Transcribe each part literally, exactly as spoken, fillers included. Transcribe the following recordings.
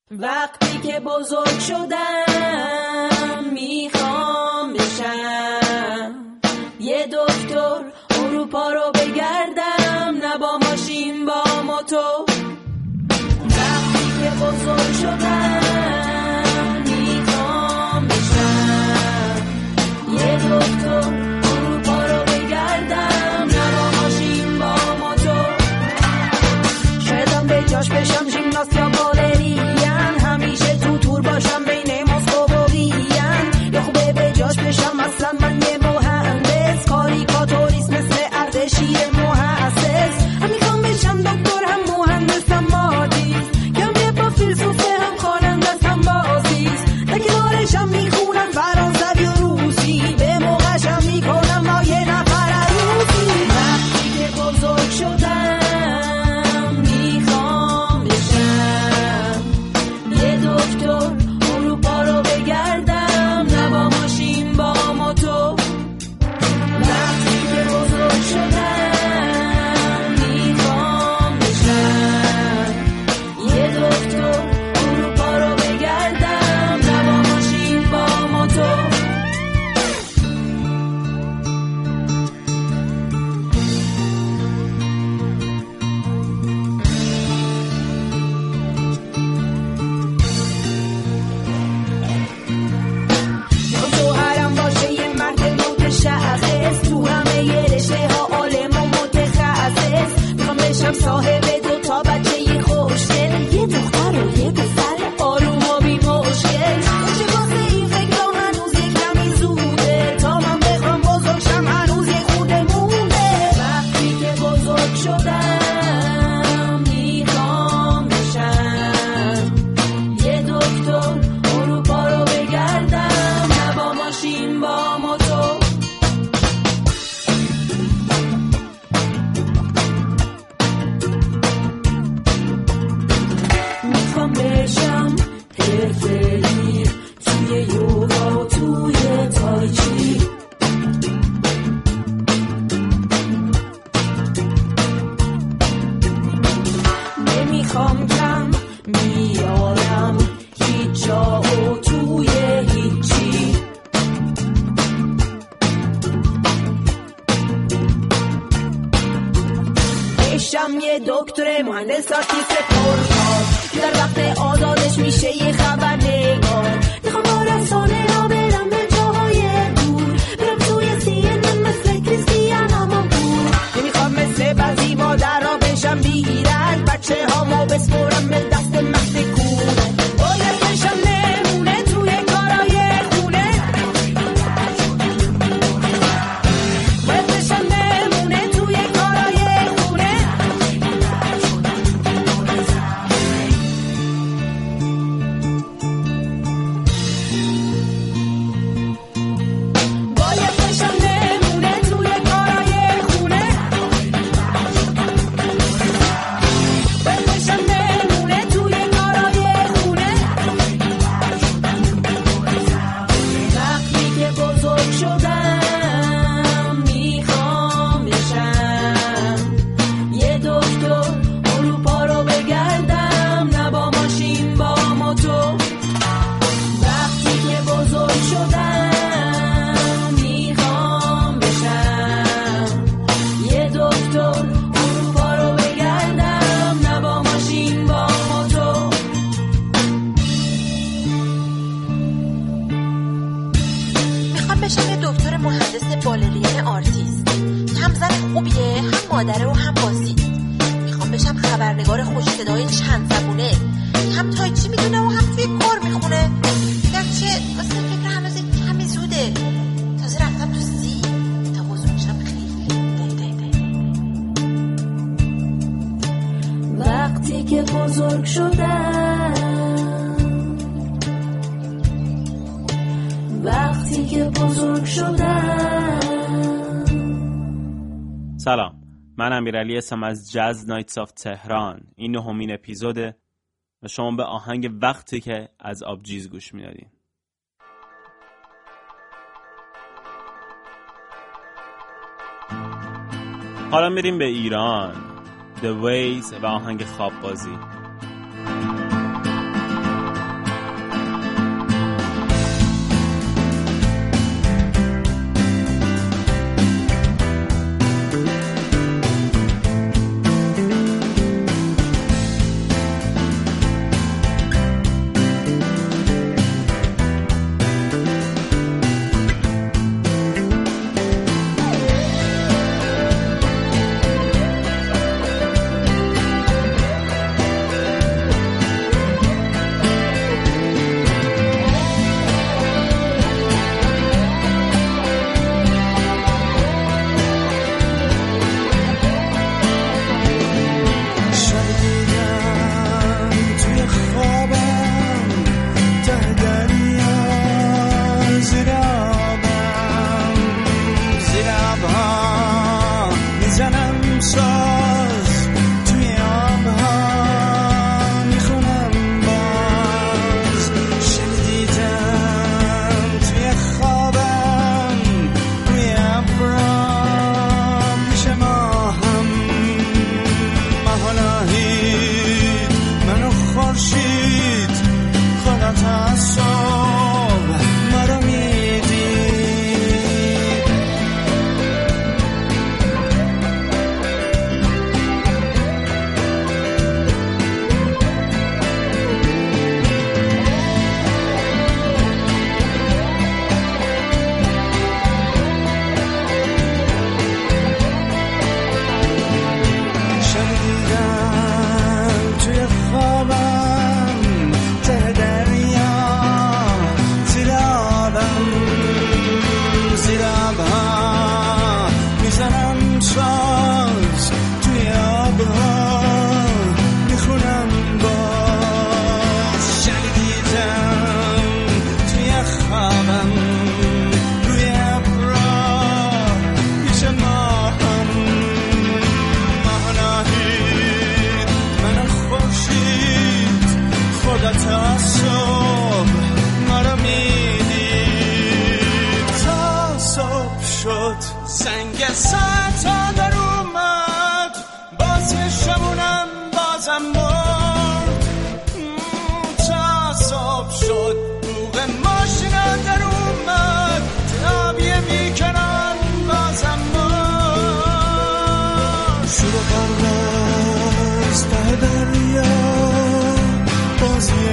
وقتی که بزرگ شدم میخوام بشم یه دکتر، اروپا رو بگردم، نه با ماشین با موتور. وقتی که بزرگ شدم میخوام بشم یه دکتر، اروپا رو بگردم، نه با ماشین با موتور. شایدم به جاش بشم ژیمناست یا بالرین، همیشه تو تور باشم بین مسکو و وین، یا خوبه به جاش بشم اصلا من یه مهندس، کاریکاتوریست مثل اردشیر محسس. هم میخوام بشم دکتر، هم مهندس، هم مهندس، کم با فیلسوفه، هم خواننده، هم بازیست. تا کنارشم میخونم فرانسوی و روسی، به موقعشم میکنم ما یه نفر عروسی. وقتی که بزرگ شدم میخوام بشم یه دکتر، اروپا رو بگردم، نه با ماشین با موتور. وقتی که بزرگ شدم میخوام بشم یه دکتر، اروپا رو بگردم، نه با ماشین با موتور. تو هرم باشه یه مرد متشخص، تو همه یه رشته ها عالم و متخصص. میخوام بشم صاحب دو تا بچه یه خوشگل، یه دختر و یه پسر آروم و بی مشکل. چه واسه این فکر رو هنوز یک کمی زوده، تا من بخوام بزرگ شم هنوز یه خورده مونده. وقتی که بزرگ شدم میخوام بشم یه دکتر، اروپا رو بگردم، نه با ماشین با موتور. میخوام بشم حرفه‌ای توی یوگا و توی تایچی. نمیخوام کم بیارم هیچ جا و توی هیچی. بشم یه دکتر، مهندس، آرتیست پرکار، که در وقت آزادش میشه یه خبرنگار. میخوام با رسانه ها برم به جاهای دور، برم توی سی ان ان مثل کریستیان آمانپور. نمیخوام مثل بعضی مادرها بشم بیرنگ، بچه هامو بسپرم به دست مست کونه. باید بشم نمونه توی کارای خونه، باید بشم نمونه توی کارای خونه. باید بشم نمونه توی کارای خونه، باید بشم نمونه توی کارای خونه. وقتی که بزرگ شدم میخوام بشم یه دکتر، اروپا رو بگردم، نه با ماشین با موتور. وقتی که بزرگ شدم میخوام بشم یه دکتر، اروپا رو بگردم، نه با ماشین با موتور. میخوام بشم یه دکتر مهندس بالرین آرتیست، هم زن خوبیه، هم مادره و هم بازی. میخوام بشم خبرنگار خوش صدای چند زبونه، هم تایچی میدونه و هم توی کار میخونه. گرچه واسه فکر هنوز کمی زوده، تازه رفتم تو سی، تا بزرگ شم خیلی دی دی دی. وقتی که بزرگ شدم، وقتی که بزرگ شدم. سلام، من امیرعلی هستم از جاز نایتس آف تهران. این نهمین اپیزوده و شما به آهنگ وقتی که از آبجیز گوش میدادین. حالا میریم به ایران. The Ways و آهنگ خواب بازی.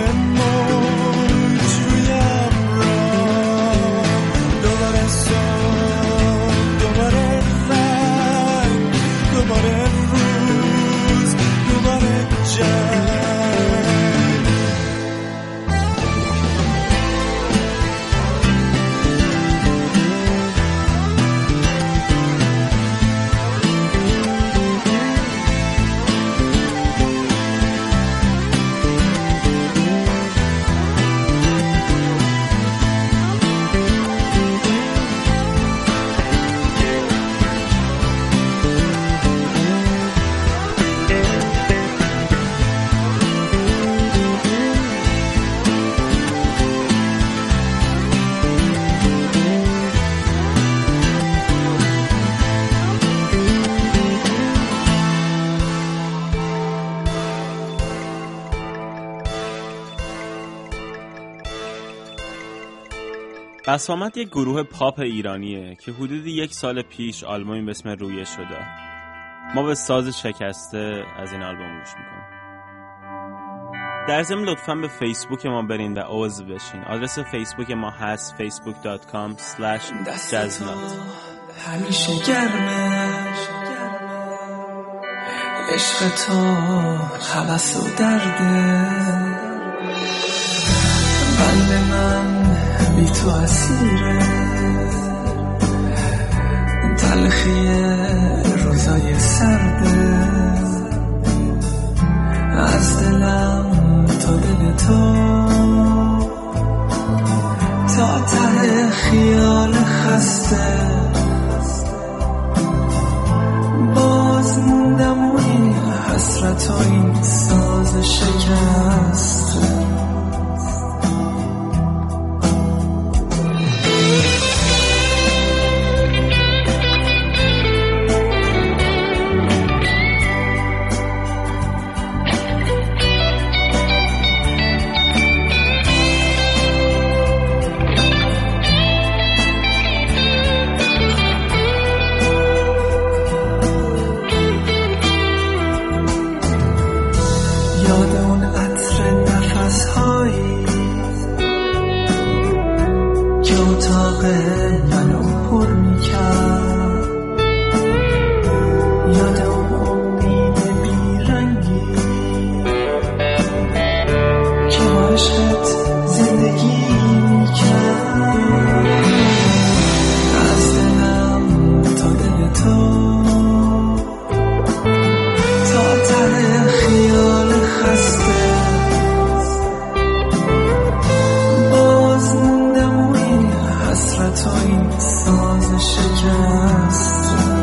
دوباره موج روی ابرا، دوباره صبح، دوباره رنگ، دوباره روز، دوباره جنگ. بسامد یک گروه پاپ ایرانیه که حدود یک سال پیش آلبومی به اسم رویه شده. ما به ساز شکسته از این آلبوم گوش میکنیم. در ضمن لطفاً به فیسبوک ما برین و عضو بشین. آدرس فیسبوک ما هست facebook dot com slash jaznot. همیشه گرمه عشق تو، هوس و درده، قلب من بی تو اسیره، تلخی روزای سرده، از دلم تا دل تو، تا ته خیال خسته، باز موندم و این حسرت و این ساز شکسته. یاد اون عطر نفس هایی که اتاق منو پر میکرد، یاد اون امید بیرنگی که با عشقت زندگی میکرد، از دلم تا دل تو، تا ته خیال خسته، باز موندم و این حسرت و این ساز شکسته.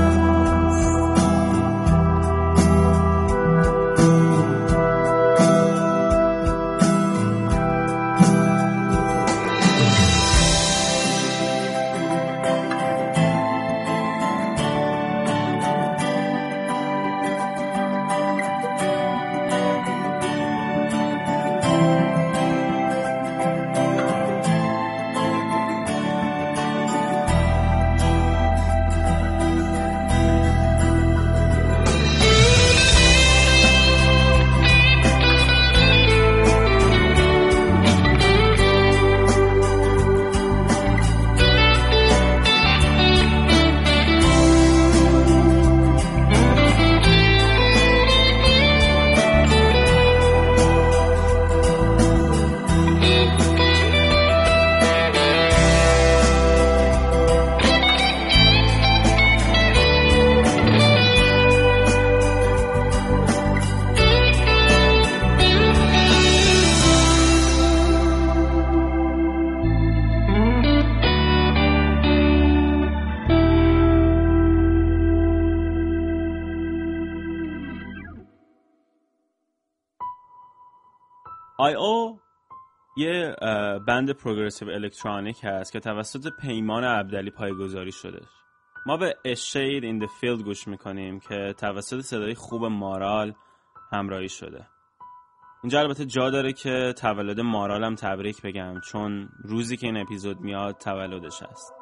آی او یه بند پروگرسیو الکترونیک هست که توسط پیمان عبدلی پایه‌گذاری شده. ما به A Shade in the Field گوش میکنیم که توسط صدای خوب مارال همراهی شده. اینجا البته جا داره که تولد مارالم تبریک بگم، چون روزی که این اپیزود میاد تولدش هست.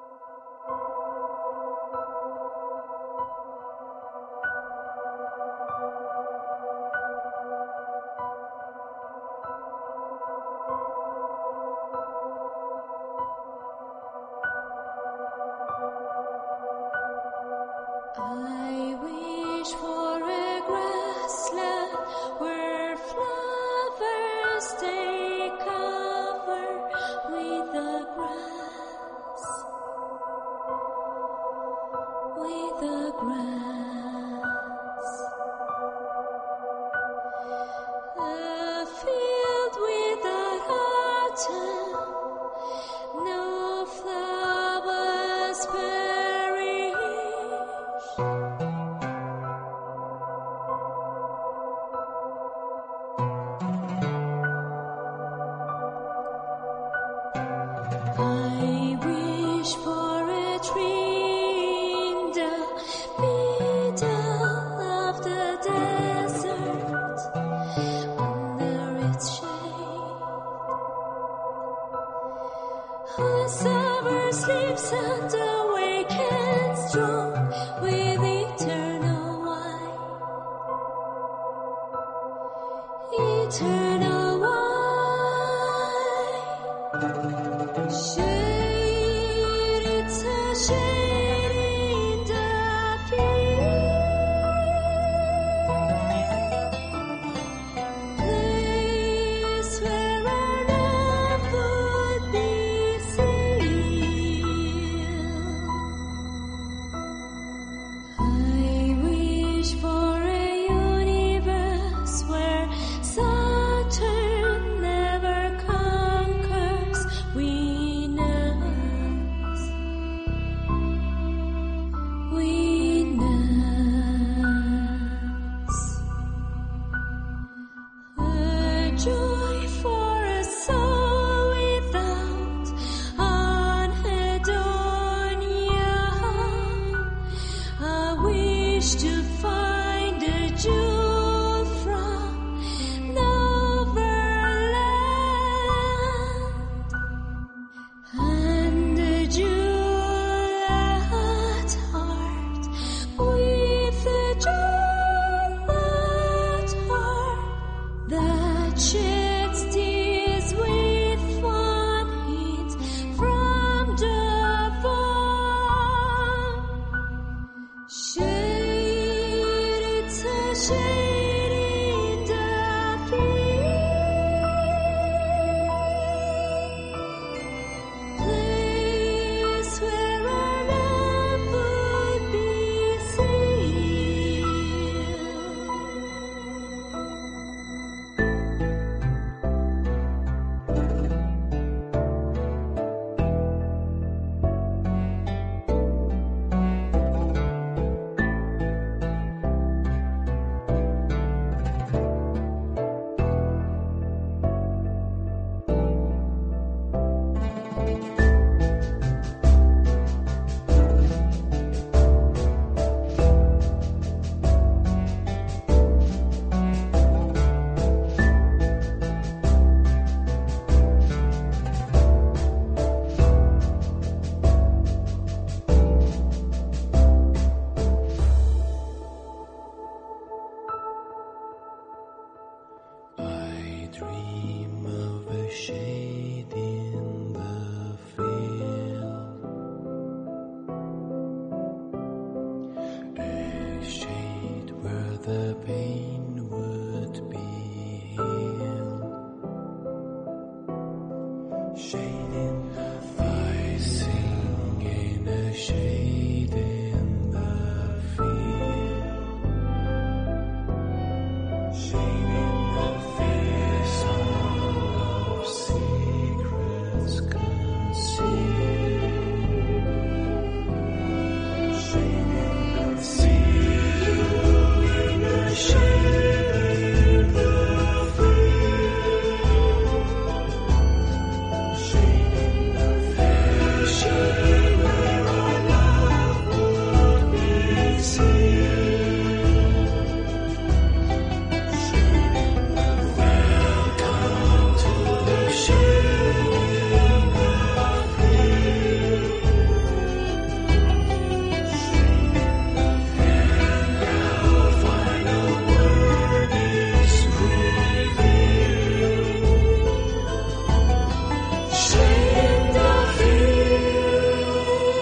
grass, a field without autumn, no flowers perish. I wish for a tree in the middle of the desert, under its shade. The summer sleeps and awakens strong with eternal wine, eternal wine. Shade, it's a shade in the field, place where our love would be sealed. I wish for a universe where Saturn never conquers Venus, Venus. A joy for a soul without anhedonia, a wish to find a jewel from Neverland, and a jewel at heart with a jewel at heart that sheds tears with one hint from the fall. Shade, it's a shade in the field, place where our love would be sealed. I dream of a shade in the field, a shade where the pain would be healed. Shade in the field, I sing in a shade in the field. Shade in the field, song of secrets concealed. Shade in the field, in a shade in the field. Shade in the field, shade where our love would be sealed. Welcome to the shade in the field. Shade in the field, now final word is revealed. Shade in the field.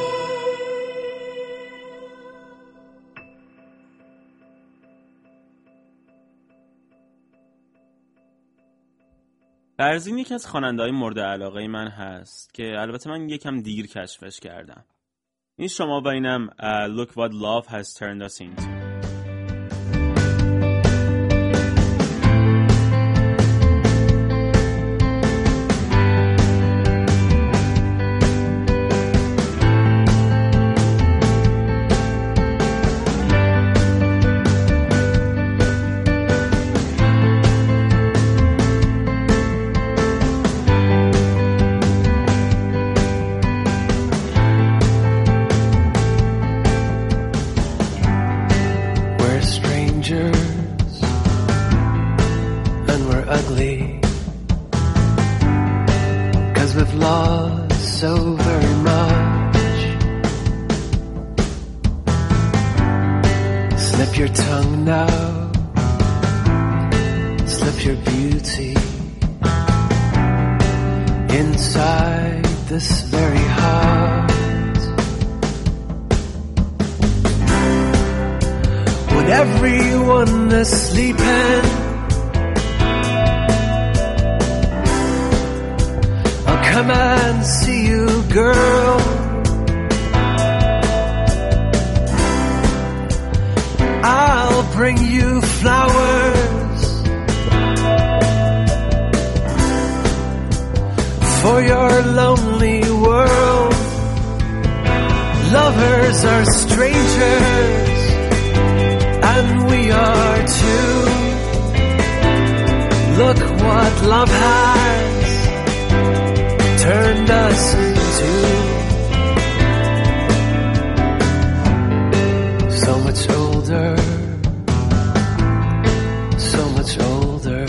برزین یکی از خواننده‌های مورد علاقه من هست که البته من یکم دیر کشفش کردم. این شما و اینم uh, Look what love has turned us into. Everyone is sleeping, I'll come and see you, girl. I'll bring you flowers for your lonely world. Lovers are strangers, and we are too. Look what love has turned us into. So much older, so much older.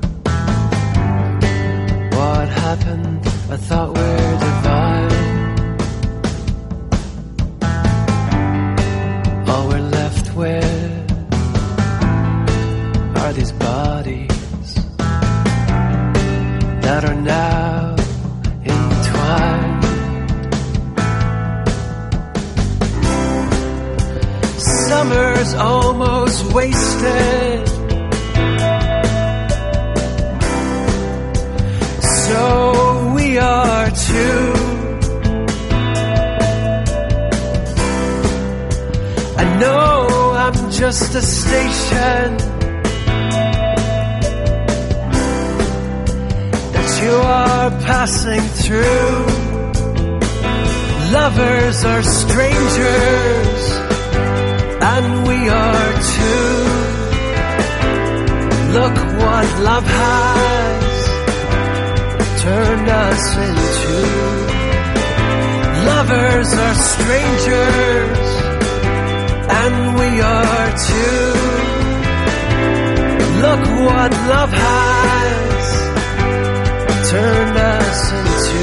What happened? I thought we're divine. All we're left with are these bodies that are now entwined. Summer's almost wasted, so we are too. I know I'm just a station you are passing through. Lovers are strangers, and we are too. Look what love has turned us into. Lovers are strangers, and we are too. Look what love has turned us into.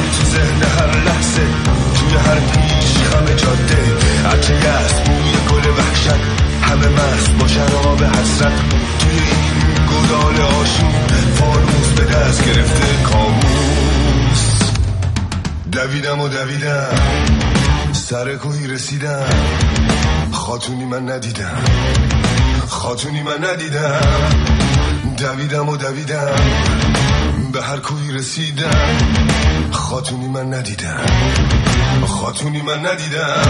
تو ذهن هر لحظه، توی هر پیش خم جاده، عطر یأس، بوی گل وحشت، همه مست با شراب حسرت. توی این گودال آشوب فانوس به دست گرفته کابوس. دویدم و دویدم سر کوهی رسیدم، خاتونی من ندیدم، خاتونی من ندیدم. دویدم و دویدم به هر کوهی رسیدم، خاتونی من ندیدم، خاتونی من ندیدم.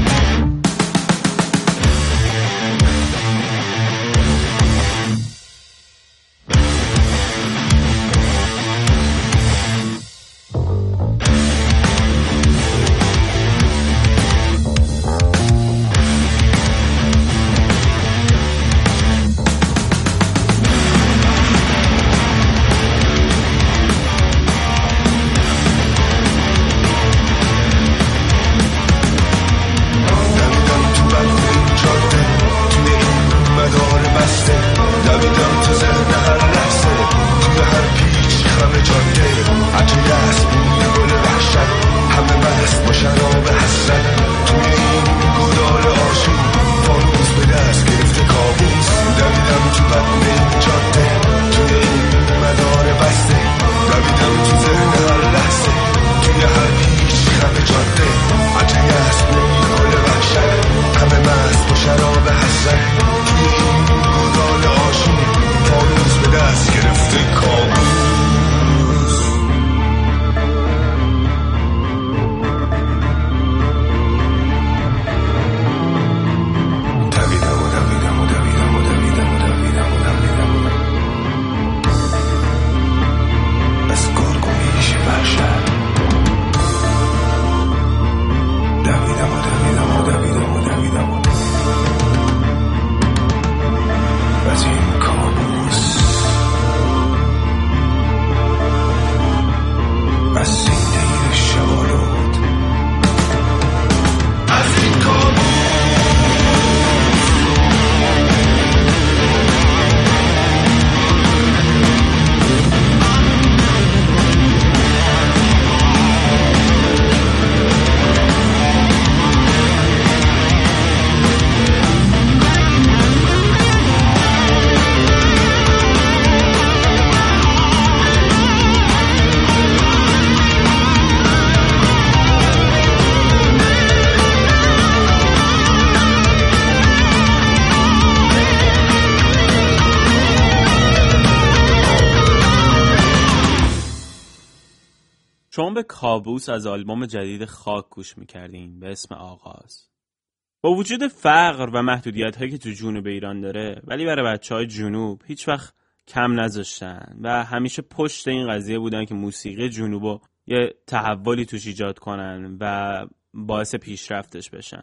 شما به کابوس از آلبوم جدید خاک گوش میکردین به اسم آغاز. با وجود فقر و محدودیت هایی که تو جنوب ایران داره، ولی برای بچه های جنوب هیچ وقت کم نذاشتن و همیشه پشت این قضیه بودن که موسیقی جنوبو یه تحولی توش ایجاد کنن و باعث پیشرفتش بشن.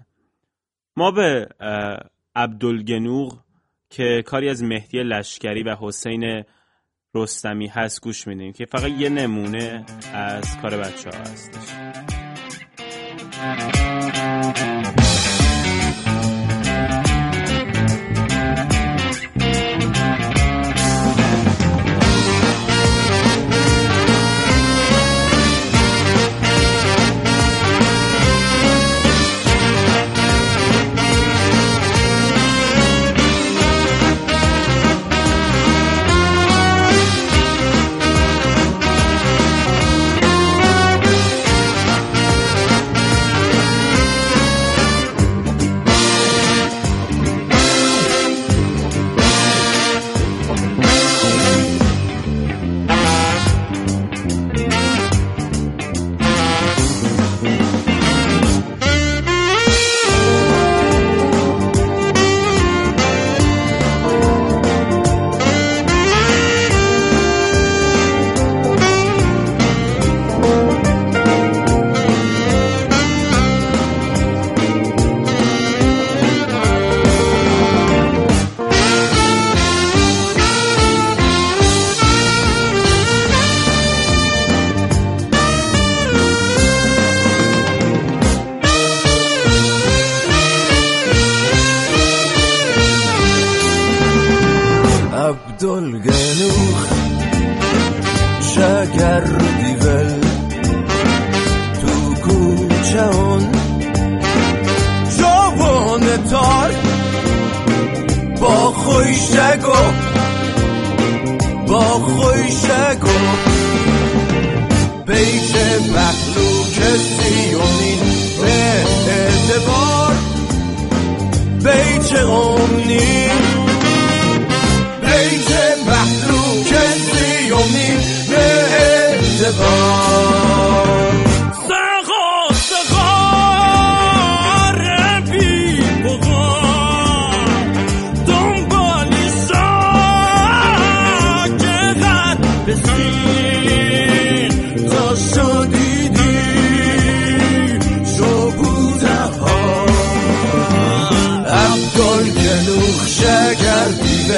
ما به عبدالگنوق که کاری از مهدی لشکری و حسین رستمی هست گوش میدیم که فقط یه نمونه از کار بچه ها هستش.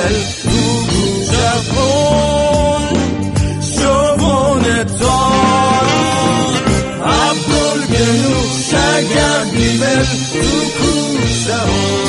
بیدل تو جوان شوان تار عبدال گلو شگر بیدل تو جوان.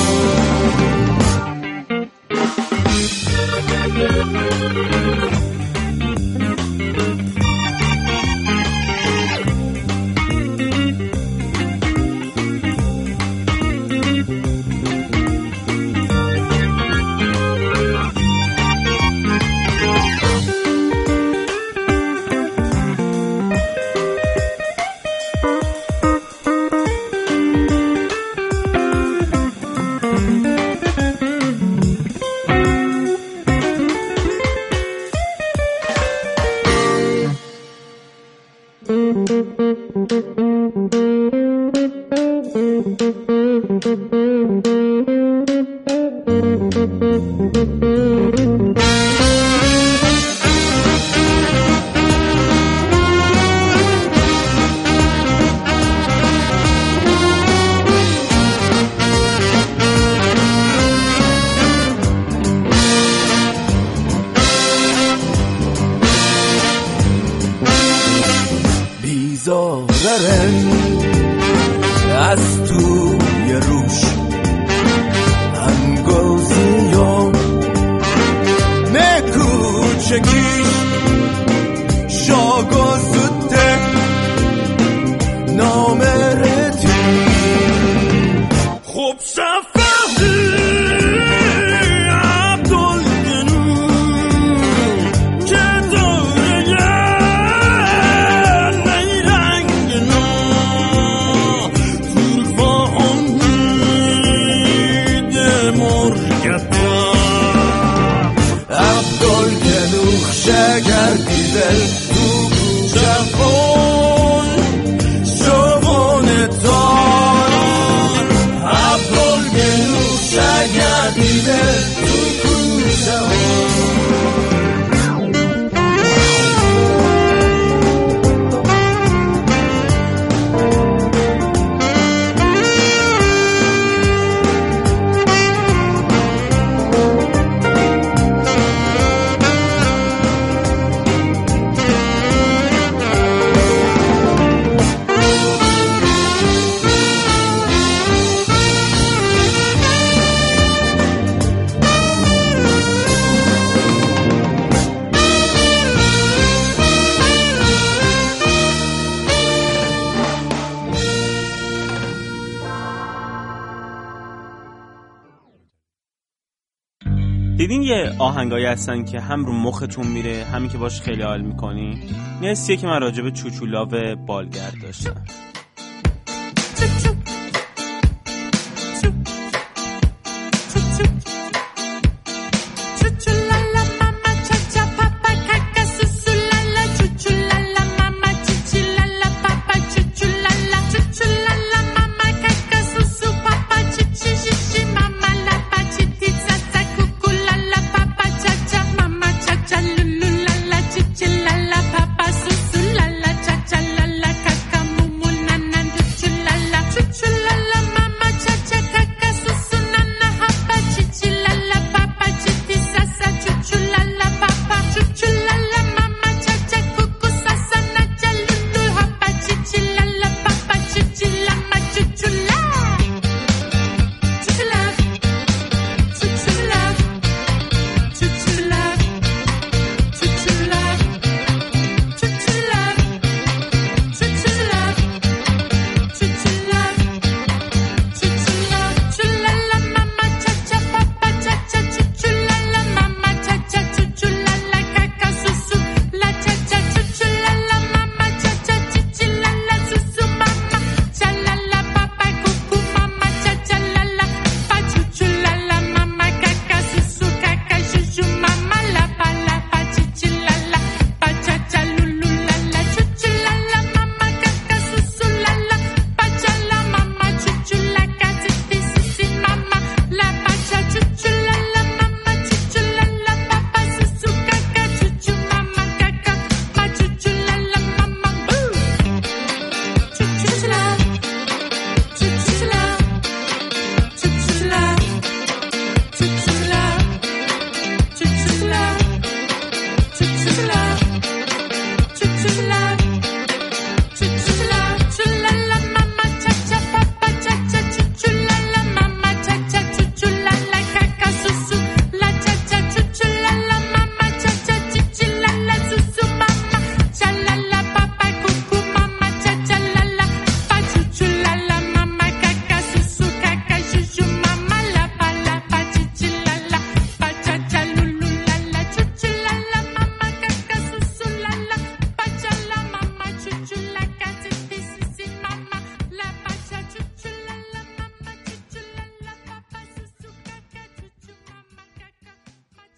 بیزارن از توی روش انگازی ها نکوچکیش شاگازده نامرتی خوب سفری شگر بیدل تو جوان شوان تار عبدال گلو شگر بیدل تو جوان. دیدین یه آهنگایی هستن که هم رو مختون میره همین که باش خیلی حال میکنی؟ این حسیه که من راجع به چوچولاو بالگرد داشتم. La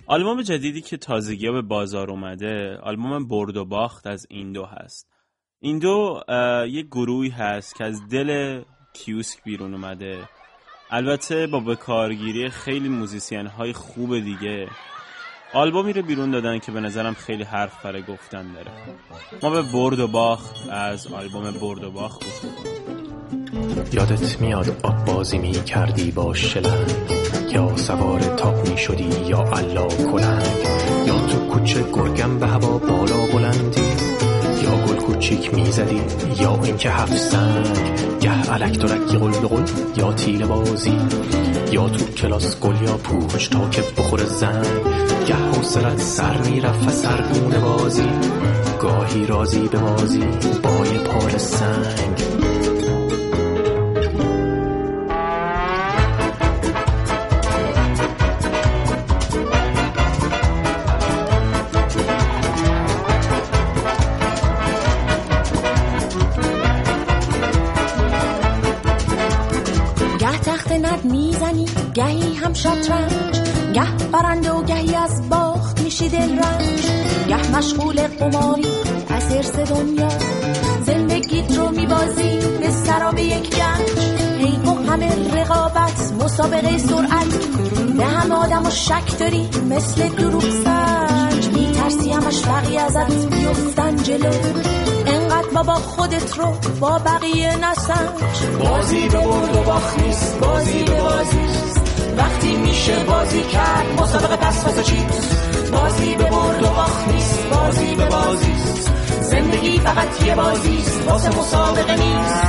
آلبوم جدیدی که تازگی به بازار اومده آلبوم برد و باخت از ایندو هست. ایندو یه گروهی هست که از دل کیوسک بیرون اومده، البته با بکارگیری خیلی موزیسین های خوب دیگه. آلبومی رو بیرون دادن که به نظرم خیلی حرف برای گفتن داره. ما به برد و باخت از آلبوم برد و باخت گوش می‌کنیم. یادت میاد آب بازی می کردی با شلنگ، یا سوار تاپ می شدی یا علا کلنگ، یا تو کوچه گرگم به هوا بالا بلندی، یا گل کوچیک می زدی یا اینکه هفت سنگ، گه علک درک قل قل یا تیل بازی، یا تو کلاس گل یا پوچ تا که بخور زنگ، گه حوصلت سر می رفت سرگونه بازی، گاهی رازی به بازی با یه پار سنگ. گهی هم شطرنج، گه برنده و گهی از باخت میشی دل رنج، گه مشغول قماری از حرص دنیا، زندگیت رو میبازی به سراب یک گنج، حیف و همه رقابت مسابقه سرعت، به همه آدم و شک داری مثل دروغ سنج، میترسی همش بقیه ازت بیفتن جلو، انقدر بابا خودت رو با بقیه نسنج. بازی به برد و باخت نیست، بازی به بازیست، وقتی میشه بازی کرد مسابقه پس واسه چیست، بازی به برد و باخت نیست، بازی به بازیست، زندگی فقط یه بازیست واسه مسابقه نیست.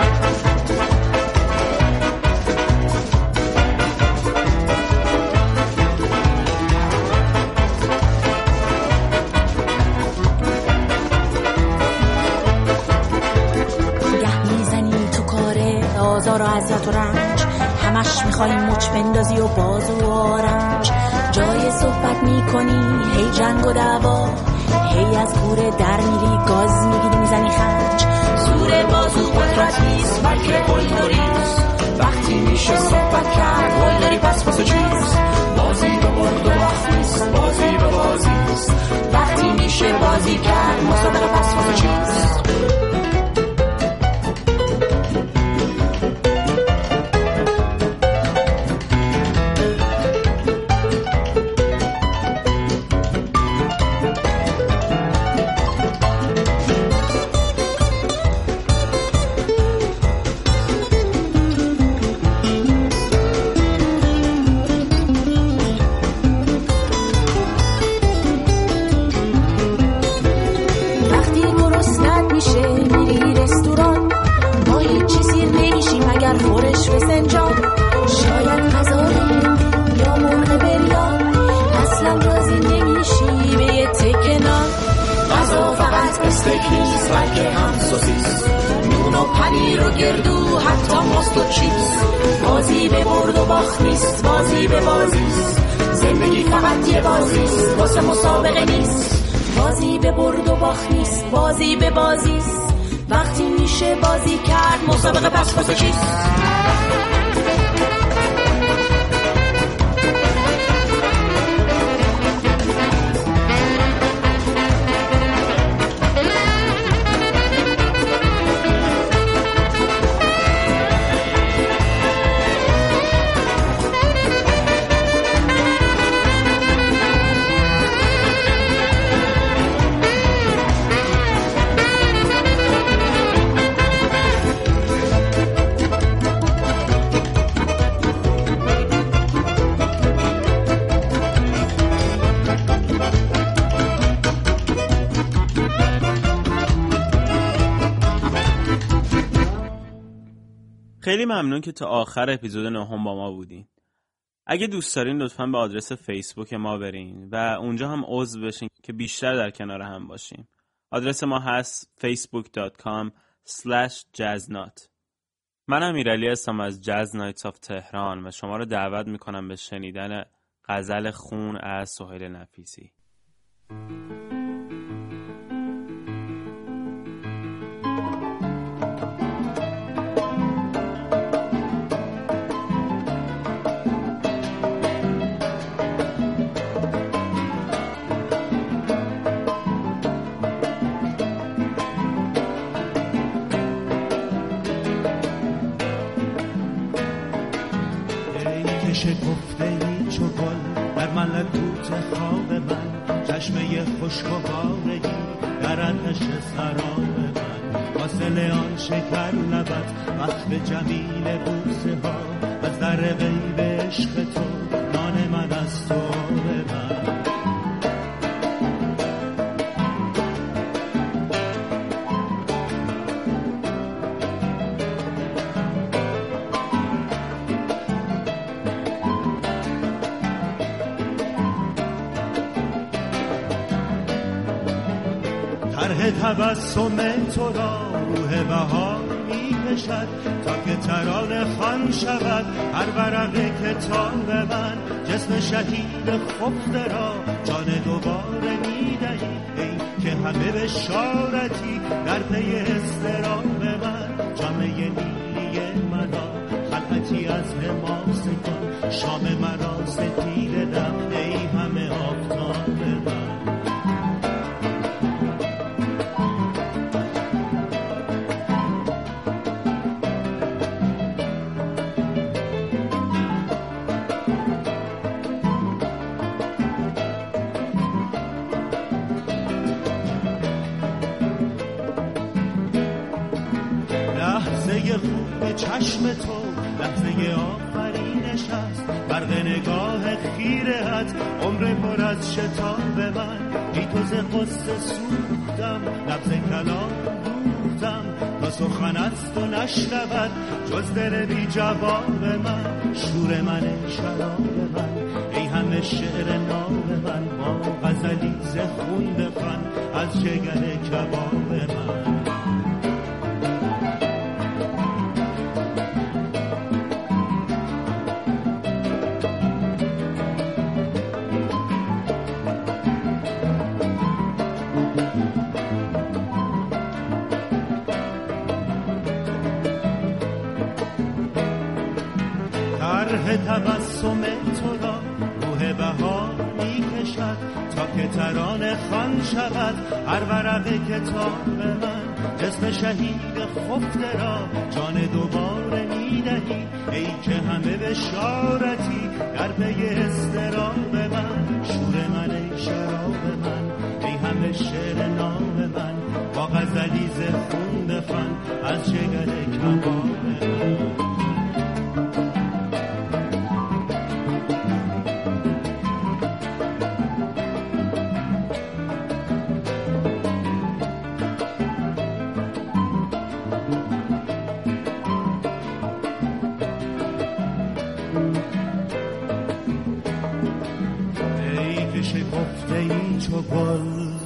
آزار و عزت و رنج، همش میخوایی مچ بندازی و بازو و آرنج، جای صحبت میکنی هی جنگ و دعوا، هی از کوره در میری گاز میگیری میزنی خنج، زور بازو قدرت نیست بلکه قلدریست، وقتی میشه صحبت کرد قلدری پس واسه چیست، بازی به برد و باخت نیست، بازی به بازیست، وقتی میشه بازی کرد مسابقه پس واسه چیست. بازی به برد و باخت نیست، بازی به بازیست، زندگی فقط یه بازیست واسه مسابقه نیست، بازی به برد و باخت نیست، بازی به بازیست، وقتی میشه بازی کرد مسابقه پس واسه چیست. خیلی ممنون که تا آخر اپیزود نهم با ما بودین. اگه دوست دارین لطفاً به آدرس فیسبوک ما برین و اونجا هم عضو بشین که بیشتر در کنار هم باشیم. آدرس ما هست facebook dot com slash jazznot. من امیرعلی هستم از جاز نایتس آف تهران و شما رو دعوت میکنم به شنیدن غزل خون از سهیل نفیسی. شکفته ای چو گل در ملکوت خواب من، چشمه خشک و بارگی در آتش سراب من، حاصل آن شکر لبت وقت جمیل بوسه ها، از در غیب عشق تو نان من از تو به من. طرح تبسم تو را روح بهار می کشد تا که ترانه خوان شود هر ورق کتاب من، جسم شهید خفته را جان دوباره می دهی ای که همه بشارتی در پی اضطراب من، جامعه نیلی مرا خلعتی از حماس کن، شام مرا ستیل دم ای همه آفتاب من. چشم تو لحظه آفرینش است، برق نگاه خیره‌ات عمر پر از شتاب من، بی تو ز قصه سوختم لفظ کلام دوختم تا سخن از تو نشنود جز دل بی جواب من، شور من شراب من ای همه شعر ناب من، با غزلی ز خون بخوان از جگر کباب من. تبسم تو را روح بهار می کشد تا که ترانه خوان شود هر ورق کتاب من، جسم شهید خفته را جان دوباره می دهی ای که همه بشارتی در پی اضطراب من، شور من ای شراب من ای همه شعر نام من، با غزلی ز خون بخوان از جگر کباب من. شکفته ای چو گل